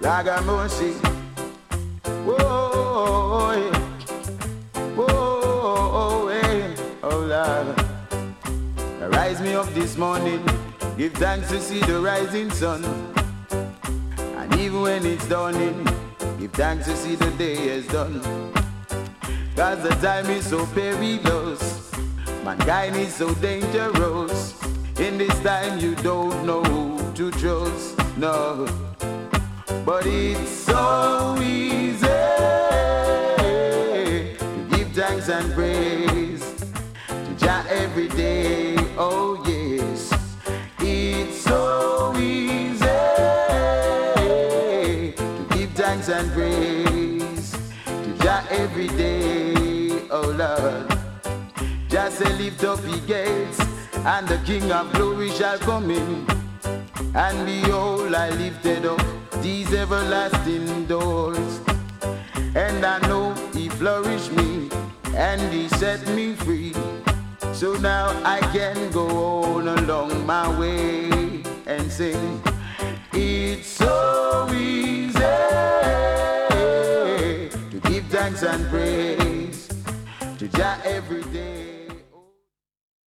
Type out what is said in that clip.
I got mercy. Whoa, whoa, hey, oh Lord. Rise me up this morning, give thanks to see the rising sun. And even when it's dawning, give thanks to see the day is done. Cause the time is so perilous, mankind is so dangerous. In this time you don't know who to trust, no. But it's so easy to give thanks and praise to Jah every day, oh yes. It's so easy to give thanks and praise to Jah every day, oh Lord. Jah say lift up ye gates, and the King of glory shall come in. And behold, I lifted up these everlasting doors, and I know he flourished me and he set me free. So now I can go on along my way and sing. It's so easy to give thanks and praise to Jah every day.